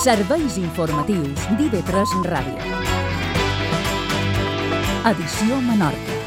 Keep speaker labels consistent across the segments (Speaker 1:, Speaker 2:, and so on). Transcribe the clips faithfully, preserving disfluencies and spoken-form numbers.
Speaker 1: Serveis informatius d'I V tres Ràdio. Edició Menorca.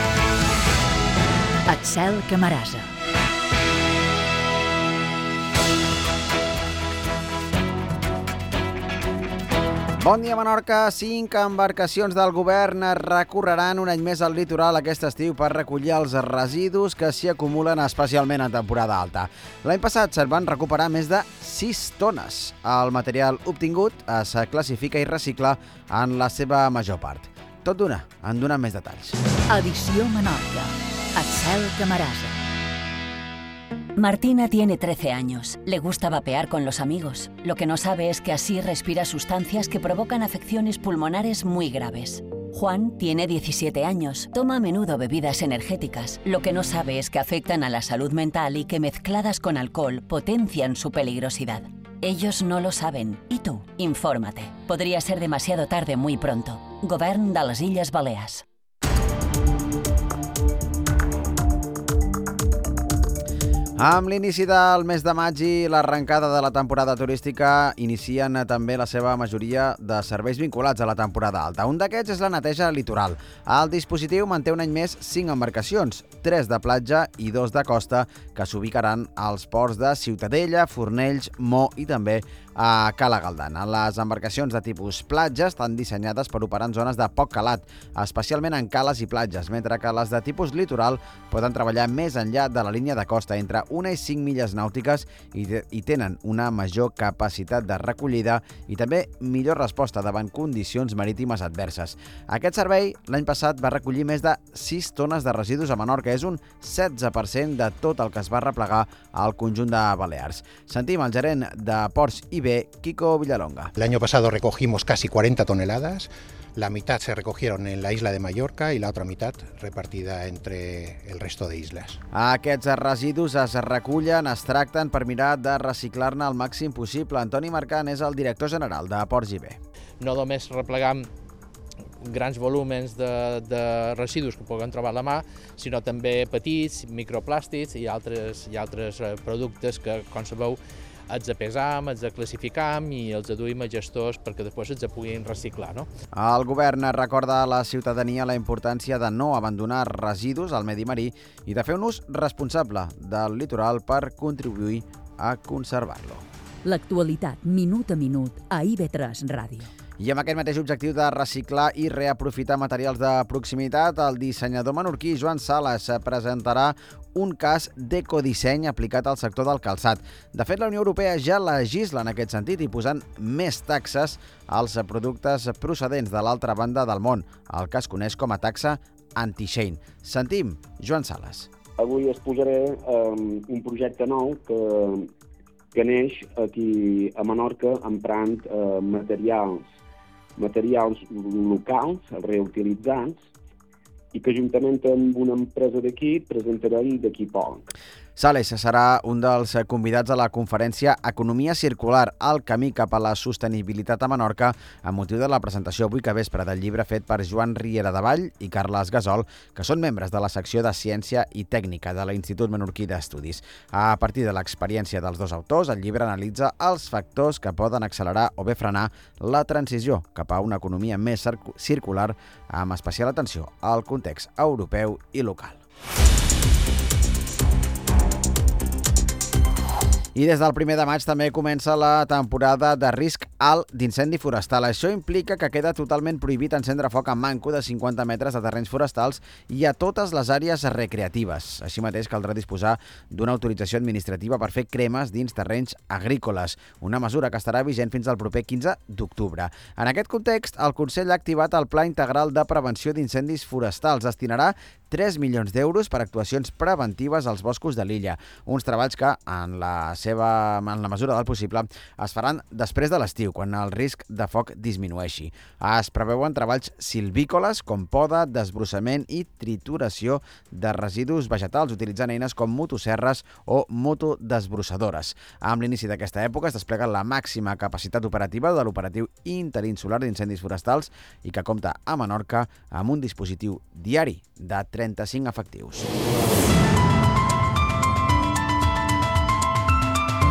Speaker 1: Axel Camarasa.
Speaker 2: Bon dia, Menorca. Cinc embarcacions del govern recorreran un any més al litoral aquest estiu per recollir els residus que s'hi acumulen especialment en temporada alta. L'any passat se'n van recuperar més de sis tones. El material obtingut es classifica i recicla en la seva major part. Tot d'una, en donem més detalls.
Speaker 1: Edició Menorca. Axel Camarasa.
Speaker 3: Martina tiene trece años. Le gusta vapear con los amigos. Lo que no sabe es que así respira sustancias que provocan afecciones pulmonares muy graves. Juan tiene diecisiete años. Toma a menudo bebidas energéticas. Lo que no sabe es que afectan a la salud mental y que mezcladas con alcohol potencian su peligrosidad. Ellos no lo saben. ¿Y tú? Infórmate. Podría ser demasiado tarde muy pronto. Govern de les Illes Balears.
Speaker 2: Amb l'inici del mes de maig i l'arrencada de la temporada turística inicien també la seva majoria de serveis vinculats a la temporada alta. Un d'aquests és la neteja litoral. El dispositiu manté un any més cinc embarcacions, tres de platja i dos de costa, que s'ubicaran als ports de Ciutadella, Fornells, Mo i també a Cala Galdana. Les embarcacions de tipus platja estan dissenyades per operar en zones de poc calat, especialment en cales i platges, mentre que les de tipus litoral poden treballar més enllà de la línia de costa, entre una i cinc milles nàutiques, i, i tenen una major capacitat de recollida i també millor resposta davant condicions marítimes adverses. Aquest servei l'any passat va recollir més de sis tones de residus a Menorca, és un setze per cent de tot el que es va replegar al conjunt de Balears. Sentim el gerent de Ports i B, Kiko Villalonga.
Speaker 4: El año pasado recogimos casi cuarenta toneladas, la mitad se recogieron en la isla de Mallorca y la otra mitad repartida entre el resto de islas.
Speaker 2: Aquests residus es recullen, es tracten per mirar de reciclar-ne el màxim possible. Antoni Marcant és el director general de Ports i B.
Speaker 5: No només replegam grans volúmens de, de residus que puguem trobar a la mà, sinó també petits, microplàstics i altres, i altres productes que, com sabeu, els pesam, els classificam i els duim a gestors perquè després els puguin reciclar. No?
Speaker 2: El govern recorda a la ciutadania la importància de no abandonar residus al medi marí i de fer un ús responsable del litoral per contribuir a conservar-lo.
Speaker 1: L'actualitat, minut a minut, a I V tres Ràdio.
Speaker 2: I amb aquest mateix objectiu de reciclar i reaprofitar materials de proximitat, el dissenyador menorquí Joan Sales presentarà un cas d'ecodisseny aplicat al sector del calçat. De fet, la Unió Europea ja legisla en aquest sentit i posant més taxes als productes procedents de l'altra banda del món, el que es coneix com a taxa anti-shane. Sentim Joan Sales.
Speaker 6: Avui us posaré um, un projecte nou que, que neix aquí a Menorca emprant uh, materials materials locals, reutilitzats, i que juntament amb una empresa d'aquí presentarem d'aquí poc.
Speaker 2: Sales serà un dels convidats a la conferència Economia Circular, el camí cap a la sostenibilitat a Menorca, amb motiu de la presentació avui que vespre del llibre fet per Joan Riera de Vall i Carles Gasol, que són membres de la secció de Ciència i Tècnica de l'Institut Menorquí d'Estudis. A partir de l'experiència dels dos autors, el llibre analitza els factors que poden accelerar o bé frenar la transició cap a una economia més circular, amb especial atenció al context europeu i local. I des del primer de maig també comença la temporada de risc alt d'incendi forestal. Això implica que queda totalment prohibit encendre foc en manco de cinquanta metres de terrenys forestals i a totes les àrees recreatives. Així mateix caldrà disposar d'una autorització administrativa per fer cremes dins terrenys agrícoles, una mesura que estarà vigent fins al proper quinze d'octubre. En aquest context, el Consell ha activat el Pla Integral de Prevenció d'Incendis Forestals. Destinarà tres milions d'euros per actuacions preventives als boscos de l'illa. Uns treballs que, en la seva, en la mesura del possible, es faran després de l'estiu, quan el risc de foc disminueixi. Es preveuen treballs silvícoles com poda, desbrossament i trituració de residus vegetals, utilitzant eines com motosserres o motodesbrossadores. Amb l'inici d'aquesta època es desplega la màxima capacitat operativa de l'operatiu interinsular d'incendis forestals i que compta a Menorca amb un dispositiu diari de trenta-cinc efectius.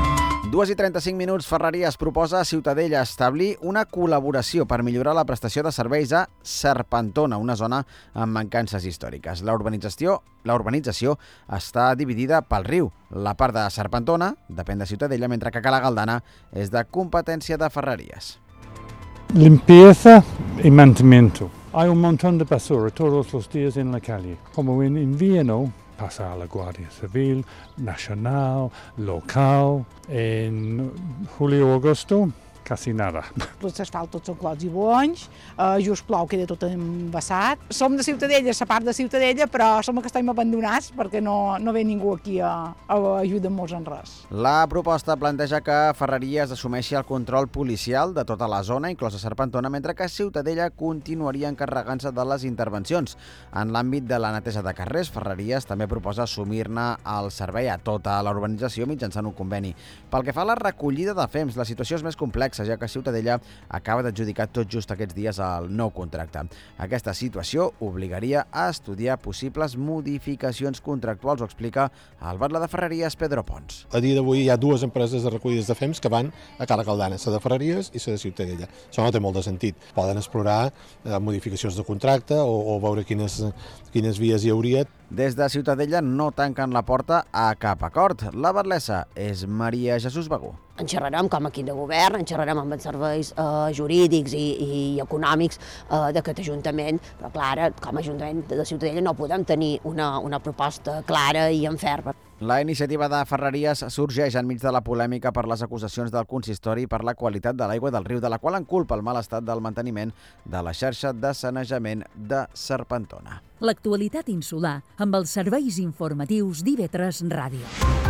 Speaker 2: dues i trenta-cinc minuts, Ferreries proposa a Ciutadella establir una col·laboració per millorar la prestació de serveis a Serpentona, una zona amb mancances històriques. La urbanització, la urbanització està dividida pel riu. La part de Serpentona depèn de Ciutadella, mentre que Cala Galdana és de competència de Ferreries.
Speaker 7: Limpieza y mantenimiento. Hay un montón de basura todos los días en la calle. Como en invierno, pasa a la Guardia Civil, nacional, local. En julio-agosto, quasi nada.
Speaker 8: Els asfalts tots són clots i bonys, eh, just plou, queda tot embassat. Som de Ciutadella, la part de Ciutadella, però som que estem abandonats perquè no, no ve ningú aquí a, a ajudar-nos en res.
Speaker 2: La proposta planteja que Ferreries assumeixi el control policial de tota la zona, inclosa Serpentona, mentre que Ciutadella continuaria encarregant-se de les intervencions. En l'àmbit de la neteja de carrers, Ferreries també proposa assumir-ne el servei a tota la urbanització mitjançant un conveni. Pel que fa a la recollida de fems, la situació és més complexa, ja que Ciutadella acaba d'adjudicar tot just aquests dies el nou contracte. Aquesta situació obligaria a estudiar possibles modificacions contractuals, ho explica el batlle de Ferreries, Pedro Pons.
Speaker 9: A dia d'avui hi ha dues empreses de recollides de fems que van a Cala Galdana, la de Ferreries i la de Ciutadella. Això no té molt de sentit. Poden explorar eh, modificacions de contracte o, o veure quines, quines vies hi hauria.
Speaker 2: Des de Ciutadella no tanquen la porta a cap acord. La batlessa és Maria Jesús Begú.
Speaker 10: En xerrarem com a equip de govern, en xerrarem amb els serveis eh, jurídics i, i econòmics eh, d'aquest Ajuntament, però clar, com a Ajuntament de Ciutadella no podem tenir una, una proposta clara i en ferma.
Speaker 2: La iniciativa de Ferreries sorgeix enmig de la polèmica per les acusacions del consistori per la qualitat de l'aigua del riu, de la qual en culpa el mal estat del manteniment de la xarxa de sanejament de Serpentona.
Speaker 1: L'actualitat insular amb els serveis informatius d'I V tres Ràdio.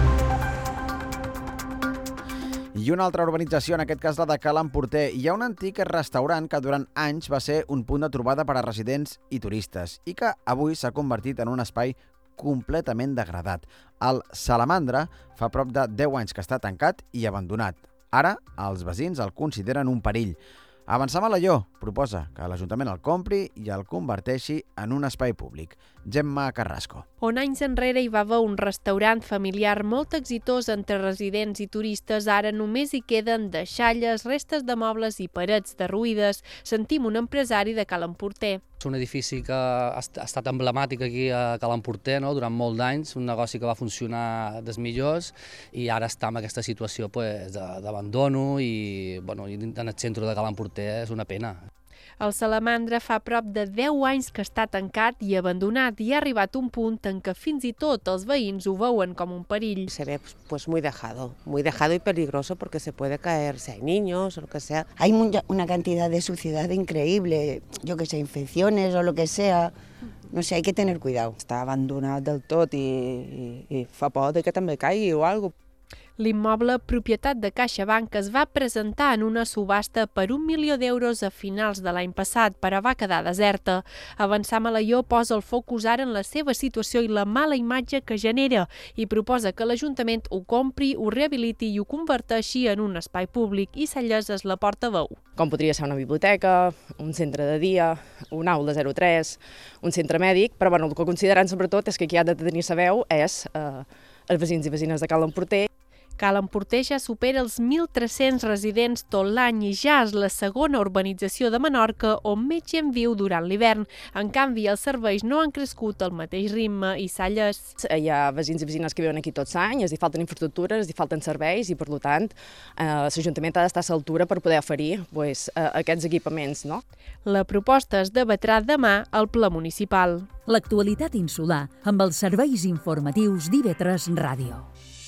Speaker 2: I una altra urbanització, en aquest cas la de Cal Emporter. Hi ha un antic restaurant que durant anys va ser un punt de trobada per a residents i turistes i que avui s'ha convertit en un espai completament degradat. El Salamandra fa prop de deu anys que està tancat i abandonat. Ara, els veïns el consideren un perill. Avançar Malalló proposa que l'Ajuntament el compri i el converteixi en un espai públic. Gemma Carrasco.
Speaker 11: On anys enrere hi va haver un restaurant familiar molt exitós entre residents i turistes, ara només hi queden deixalles, restes de mobles i parets derruïdes. Sentim un empresari de Cal Emporter.
Speaker 12: És un edifici que ha estat emblemàtic aquí a Cal Emporter, no? Durant molts d'anys, un negoci que va funcionar dels millors i ara està en aquesta situació pues, d'abandono i, bueno, en el centre de Cal Emporter és una pena.
Speaker 11: El Salamandra fa prop de deu anys que està tancat i abandonat i ha arribat un punt en què fins i tot els veïns ho veuen com un perill.
Speaker 13: Se ve pues, muy dejado, muy dejado y peligroso porque se puede caer si hay niños o lo que sea.
Speaker 14: Hay una cantidad de suciedad increíble, yo que sé, infecciones o lo que sea. No sé, hay que tener cuidado.
Speaker 15: Està abandonat del tot i, i, i fa por que també caigui o alguna cosa.
Speaker 11: L'immoble, propietat de CaixaBank, es va presentar en una subhasta per un milió d'euros a finals de l'any passat, però va quedar deserta. Avançar Malalló posa el focus ara en la seva situació i la mala imatge que genera i proposa que l'Ajuntament ho compri, ho rehabiliti i ho converteixi en un espai públic i Cellers és la portaveu.
Speaker 16: Com podria ser una biblioteca, un centre de dia, una aula zero tres, un centre mèdic, però bueno, el que consideren sobretot és que qui ha de tenir sa veu és eh, els veïns i veïnes de Cal Emporter.
Speaker 11: Cal Emporter ja supera els mil tres-cents residents tot l'any i ja és la segona urbanització de Menorca on més gent viu durant l'hivern. En canvi, els serveis no han crescut al mateix ritme i Salles.
Speaker 16: Hi ha veïns i veïnes que viuen aquí tots l'any, els hi falten infraestructures, els hi falten serveis i, per tant, eh, l'Ajuntament ha d'estar a l'altura per poder oferir pues, eh, aquests equipaments. No?
Speaker 11: La proposta es debatrà demà al Ple Municipal.
Speaker 1: L'actualitat insular amb els serveis informatius d'I V tres Ràdio.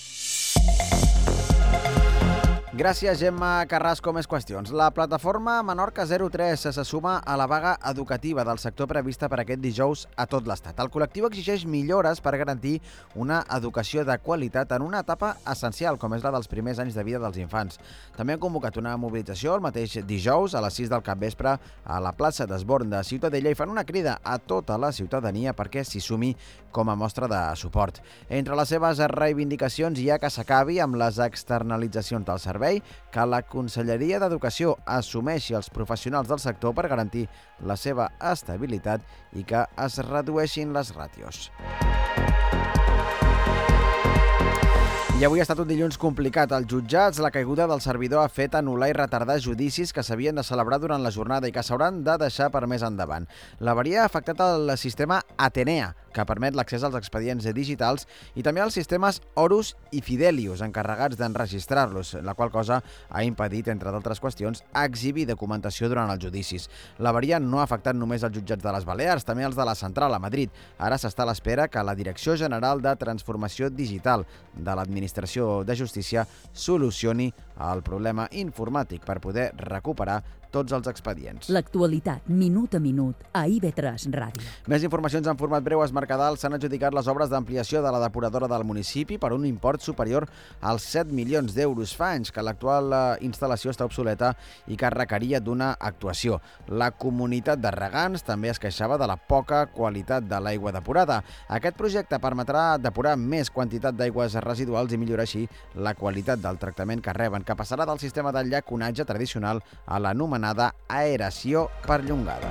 Speaker 2: Gràcies, Gemma Carrasco. Més qüestions. La plataforma Menorca zero tres se suma a la vaga educativa del sector prevista per aquest dijous a tot l'Estat. El col·lectiu exigeix millores per garantir una educació de qualitat en una etapa essencial, com és la dels primers anys de vida dels infants. També han convocat una mobilització el mateix dijous a les sis del capvespre a la plaça d'Esborn de Ciutadella i fan una crida a tota la ciutadania perquè s'hi sumi com a mostra de suport. Entre les seves reivindicacions hi ha que s'acabi amb les externalitzacions del servei, que la Conselleria d'Educació assumeixi els professionals del sector per garantir la seva estabilitat i que es redueixin les ràtios. I avui ha estat un dilluns complicat. Als jutjats, la caiguda del servidor ha fet anul·lar i retardar judicis que s'havien de celebrar durant la jornada i que s'hauran de deixar per més endavant. L'avaria ha afectat el sistema Atenea, que permet l'accés als expedients digitals, i també als sistemes Horus i Fidelius, encarregats d'enregistrar-los, la qual cosa ha impedit, entre d'altres qüestions, exhibir documentació durant els judicis. L'avaria no ha afectat només els jutjats de les Balears, també els de la Central, a Madrid. Ara s'està a l'espera que la Direcció General de Transformació Digital de l'Administració de Justícia solucioni el problema informàtic per poder recuperar tots els expedients.
Speaker 1: L'actualitat, minut a minut, a I B tres Ràdio.
Speaker 2: Més informacions en format breu. Es Mercadal s'han adjudicat les obres d'ampliació de la depuradora del municipi per un import superior als set milions d'euros. Fa anys que l'actual instal·lació està obsoleta i que requeria d'una actuació. La comunitat de regants també es queixava de la poca qualitat de l'aigua depurada. Aquest projecte permetrà depurar més quantitat d'aigües residuals i millorar així la qualitat del tractament que reben, que passarà del sistema de llaconatge tradicional a l'anomenada aeració perllongada.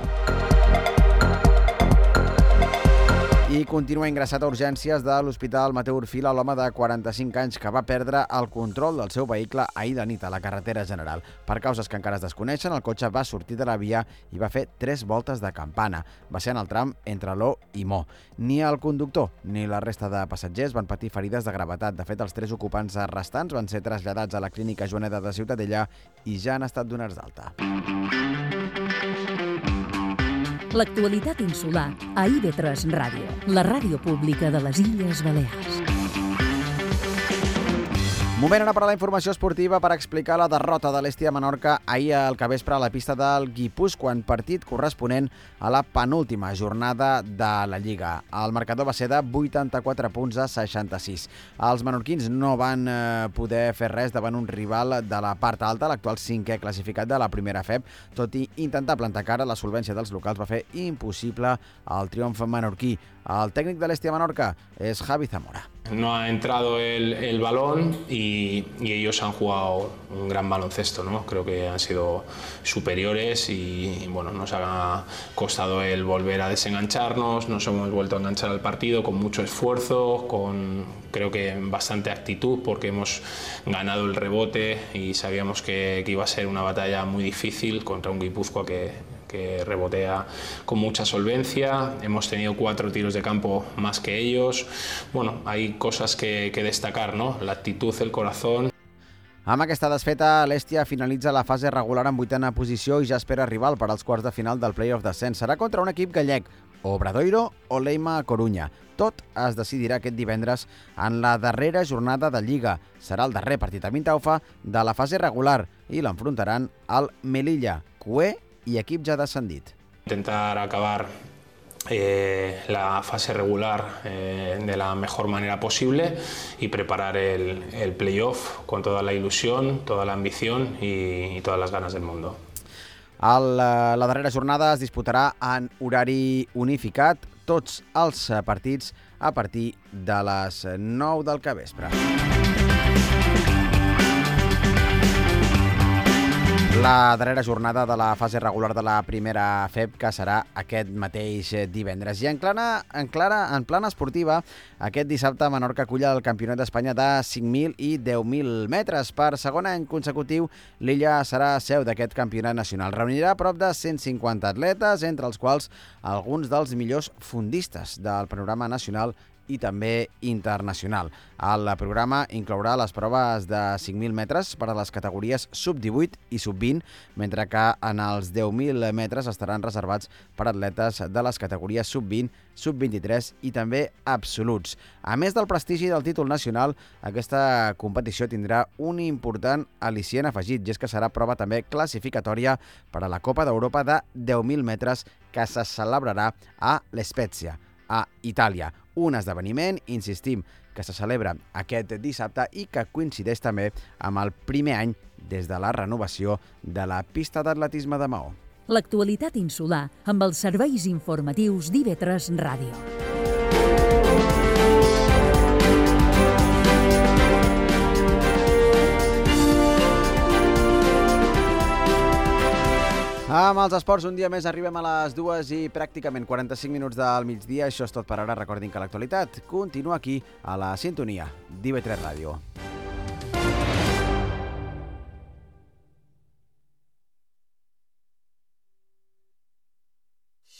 Speaker 2: I continua ingressat a urgències de l'Hospital Mateu Orfila l'home de quaranta-cinc anys que va perdre el control del seu vehicle ahir de nit a la carretera general. Per causes que encara es desconeixen, el cotxe va sortir de la via i va fer tres voltes de campana. Va ser en el tram entre l'O i Mo. Ni el conductor ni la resta de passatgers van patir ferides de gravetat. De fet, els tres ocupants restants van ser traslladats a la clínica Joaneta de Ciutadella i ja han estat donats d'alta.
Speaker 1: L'actualitat insular a I B tres Ràdio, la ràdio pública de les Illes Balears.
Speaker 2: Moment ara per a la informació esportiva per explicar la derrota de l'Hèstia Menorca ahir al capvespre a la pista del Guipúscoa, partit corresponent a la penúltima jornada de la Lliga. El marcador va ser de vuitanta-quatre punts a seixanta-sis. Els menorquins no van eh, poder fer res davant un rival de la part alta, l'actual cinquè classificat de la primera F E B, tot i intentar plantar cara, la solvència dels locals va fer impossible el triomf menorquí. El tècnic de l'Hèstia Menorca és Javi Zamora.
Speaker 17: No ha entrado el, el balón y, y ellos han jugado un gran baloncesto, ¿no? Creo que han sido superiores y, y bueno, nos ha costado el volver a desengancharnos, nos hemos vuelto a enganchar al partido con mucho esfuerzo, con creo que bastante actitud porque hemos ganado el rebote y sabíamos que, que iba a ser una batalla muy difícil contra un Guipúzcoa que que rebotea con mucha solvencia. Hemos tenido cuatro tiros de campo más que ellos. Bueno, hay cosas que, que destacar, ¿no? La actitud, el corazón.
Speaker 2: Amb aquesta desfeta, l'Hèstia finalitza la fase regular en vuitena posició i ja espera rival per als quarts de final del play-off descens. Serà contra un equip gallec, o Obradoiro o Leima Corunya. Tot es decidirà aquest divendres en la darrera jornada de Lliga. Serà el darrer partit a Mintaufa de la fase regular i l'enfrontaran al Melilla, Cué i equip ja descendit.
Speaker 17: Intentar acabar eh, la fase regular eh, de la mejor manera posible y preparar el, el playoff con toda la ilusión, toda la ambición y, y todas las ganas del mundo.
Speaker 2: El, la darrera jornada es disputarà en horari unificat, tots els partits a partir de les nou del capvespre. La darrera jornada de la fase regular de la primera F E B, que serà aquest mateix divendres. I en, clara, en, clara, en plana esportiva, aquest dissabte Menorca acull el Campionat d'Espanya de cinc mil i deu mil metres. Per segon any consecutiu, l'illa serà seu d'aquest campionat nacional. Reunirà prop de cent cinquanta atletes, entre els quals alguns dels millors fondistes del panorama nacional i també internacional. El programa inclourà les proves de cinc mil metres per a les categories sub divuit i sub vint, mentre que en els deu mil metres estaran reservats per atletes de les categories sub vint, sub vint-i-tres i també absoluts. A més del prestigi del títol nacional, aquesta competició tindrà un important al·licient afegit, i és que serà prova també classificatòria per a la Copa d'Europa de deu mil metres que se celebrarà a l'Spezia, a Itàlia. Un esdeveniment, insistim, que se celebra aquest dissabte i que coincideix també amb el primer any des de la renovació de la pista d'atletisme de Maó.
Speaker 1: L'actualitat insular amb els serveis informatius d'I B tres Ràdio.
Speaker 2: Amb els esports, un dia més arribem a les dues i pràcticament quaranta-cinc minuts del migdia. Això és tot per ara. Recordin que l'actualitat continua aquí, a la sintonia d'I V tres Ràdio.